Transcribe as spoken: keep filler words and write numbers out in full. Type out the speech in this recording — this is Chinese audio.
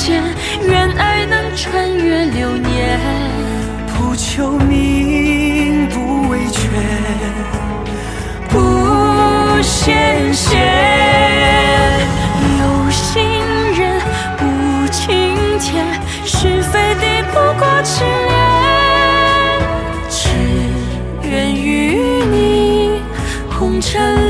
间，愿爱能穿越流年。 不求名，不为权，不羡仙。 有心人，无情天，是非敌不过痴恋。只愿与你红尘